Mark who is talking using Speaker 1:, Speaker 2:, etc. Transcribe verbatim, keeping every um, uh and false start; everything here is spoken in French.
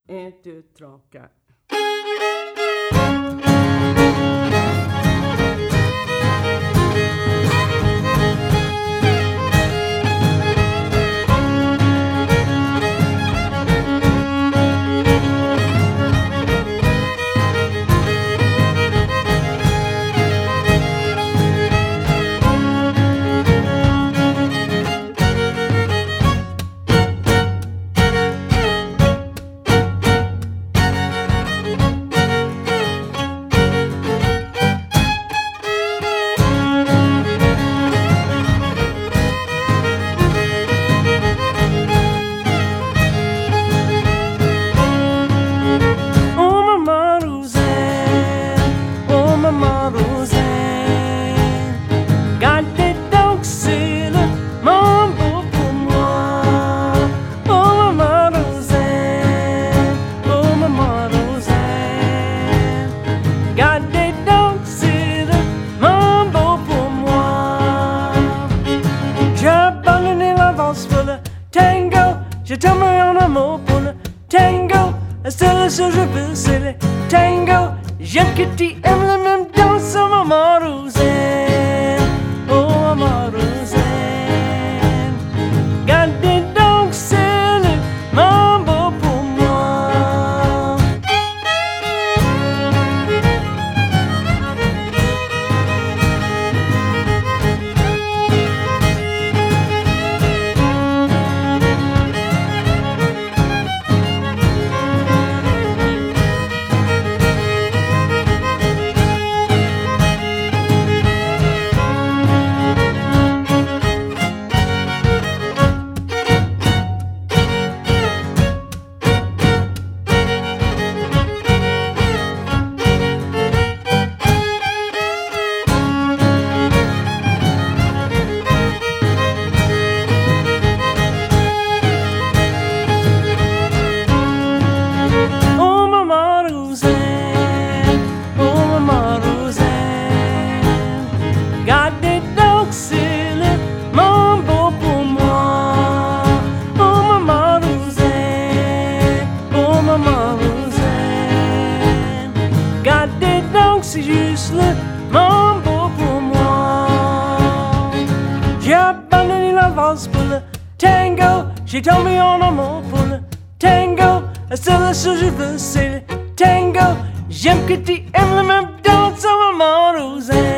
Speaker 1: un, deux, trois, quatre.
Speaker 2: J'ai tombé en amour pour le tango. La seule chose que je veux c'est le tango. J'aime que tu aimes la même danse. Oh maman Rosanne, oh maman Rosanne, gardez donc c'est le mambo pour moi. C'est juste le mambo pour moi. J'ai abandonné la valse pour le tango. J'ai tombé en amour pour le tango. La seule chose que je veux c'est le tango. J'aime que tu aimes la même danse, oh maman Rosanne.